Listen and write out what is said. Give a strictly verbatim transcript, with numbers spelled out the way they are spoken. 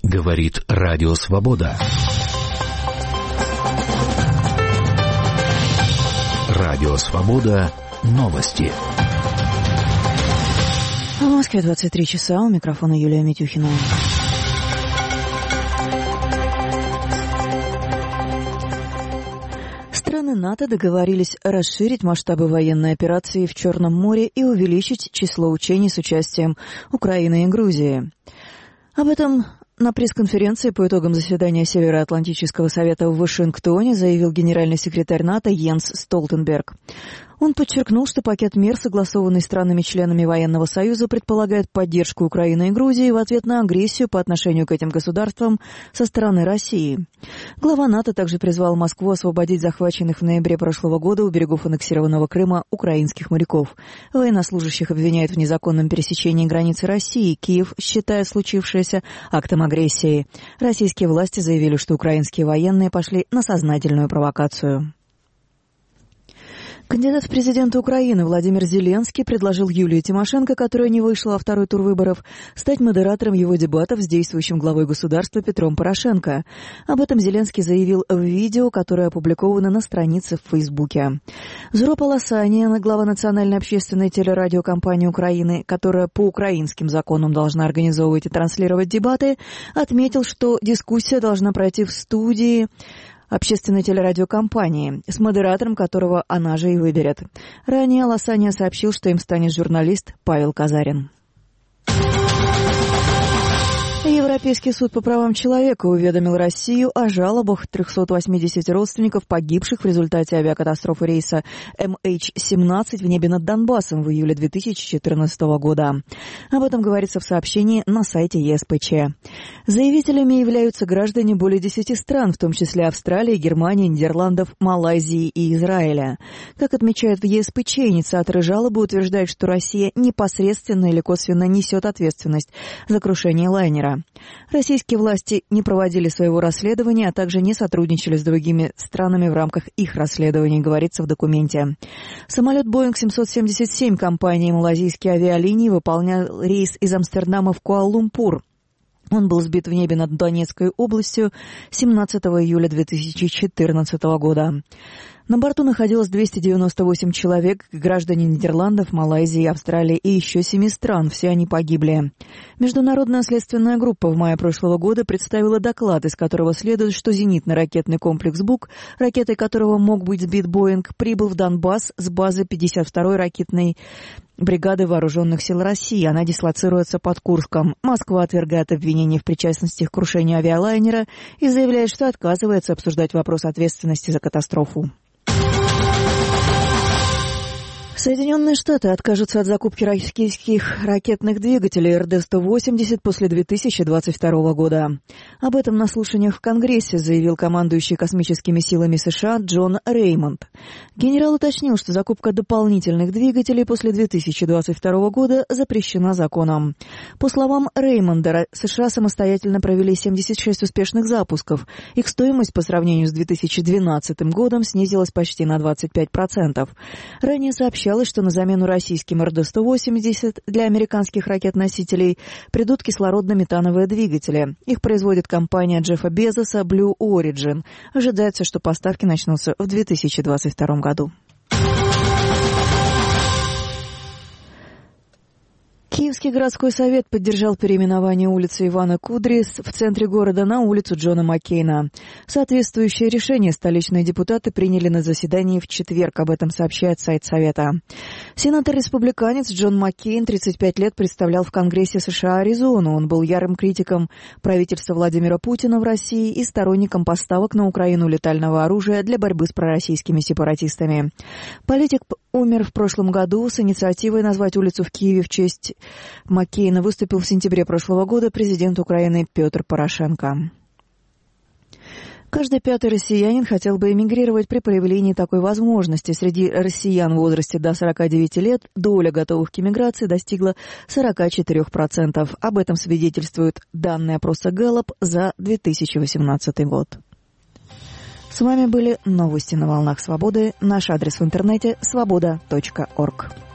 Говорит Радио Свобода. Радио Свобода. Новости. В Москве двадцать три часа. У микрофона Юлия Митюхина. Страны НАТО договорились расширить масштабы военной операции в Черном море и увеличить число учений с участием Украины и Грузии. Об этом на пресс-конференции по итогам заседания Североатлантического совета в Вашингтоне заявил генеральный секретарь НАТО Йенс Столтенберг. Он подчеркнул, что пакет мер, согласованный странами-членами Военного союза, предполагает поддержку Украины и Грузии в ответ на агрессию по отношению к этим государствам со стороны России. Глава НАТО также призвал Москву освободить захваченных в ноябре прошлого года у берегов аннексированного Крыма украинских моряков. Военнослужащих обвиняют в незаконном пересечении границы России. Киев считает случившееся актом агрессии. Российские власти заявили, что украинские военные пошли на сознательную провокацию. Кандидат в президенты Украины Владимир Зеленский предложил Юлии Тимошенко, которая не вышла во второй тур выборов, стать модератором его дебатов с действующим главой государства Петром Порошенко. Об этом Зеленский заявил в видео, которое опубликовано на странице в Фейсбуке. Зуро Полосаниен, глава национальной общественной телерадиокомпании Украины, которая по украинским законам должна организовывать и транслировать дебаты, отметил, что дискуссия должна пройти в студии общественной телерадиокомпании, с модератором которого она же и выберет. Ранее Лосаня сообщил, что им станет журналист Павел Казарин. Европейский суд по правам человека уведомил Россию о жалобах трехсот восьмидесяти родственников погибших в результате авиакатастрофы рейса эм эйч семнадцать в небе над Донбассом в июле две тысячи четырнадцатого года. Об этом говорится в сообщении на сайте е эс пэ че. Заявителями являются граждане более десяти стран, в том числе Австралии, Германии, Нидерландов, Малайзии и Израиля. Как отмечают в е эс пэ че, инициаторы жалобы утверждают, что Россия непосредственно или косвенно несет ответственность за крушение лайнера. Российские власти не проводили своего расследования, а также не сотрудничали с другими странами в рамках их расследований, говорится в документе. Самолет Боинг семьсот семьдесят семь компании «Малайзийские авиалинии» выполнял рейс из Амстердама в Куала-Лумпур. Он был сбит в небе над Донецкой областью семнадцатого июля две тысячи четырнадцатого года. На борту находилось двести девяносто восемь человек, граждане Нидерландов, Малайзии, Австралии и еще семи стран. Все они погибли. Международная следственная группа в мае прошлого года представила доклад, из которого следует, что зенитно-ракетный комплекс «Бук», ракетой которого мог быть сбит Боинг, прибыл в Донбасс с базы пятьдесят второй ракетной бригады Вооруженных сил России. Она дислоцируется под Курском. Москва отвергает обвинения в причастности к крушению авиалайнера и заявляет, что отказывается обсуждать вопрос ответственности за катастрофу. Соединенные Штаты откажутся от закупки российских ракетных двигателей эр дэ сто восемьдесят после две тысячи двадцать второго года. Об этом на слушаниях в Конгрессе заявил командующий космическими силами США Джон Реймонд. Генерал уточнил, что закупка дополнительных двигателей после две тысячи двадцать второго года запрещена законом. По словам Реймонда, США самостоятельно провели семьдесят шесть успешных запусков. Их стоимость по сравнению с две тысячи двенадцатым годом снизилась почти на двадцать пять процентов. Ранее сообщалось, что на замену российским эр дэ сто восемьдесят для американских ракет-носителей придут кислородно-метановые двигатели. Их производит компания Джеффа Безоса Blue Origin. Ожидается, что поставки начнутся в две тысячи двадцать втором году. Киевский городской совет поддержал переименование улицы Ивана Кудри в центре города на улицу Джона Маккейна. Соответствующее решение столичные депутаты приняли на заседании в четверг. Об этом сообщает сайт Совета. Сенатор-республиканец Джон Маккейн тридцать пять лет представлял в Конгрессе США Аризону. Он был ярым критиком правительства Владимира Путина в России и сторонником поставок на Украину летального оружия для борьбы с пророссийскими сепаратистами. Политик умер в прошлом году. С инициативой назвать улицу в Киеве в честь Маккейна выступил в сентябре прошлого года президент Украины Петр Порошенко. Каждый пятый россиянин хотел бы эмигрировать при появлении такой возможности. Среди россиян в возрасте до сорока девяти лет доля готовых к эмиграции достигла сорок четыре процента. Об этом свидетельствуют данные опроса Гэллоп за две тысячи восемнадцатый год. С вами были новости на волнах Свободы. Наш адрес в интернете свобода точка орг.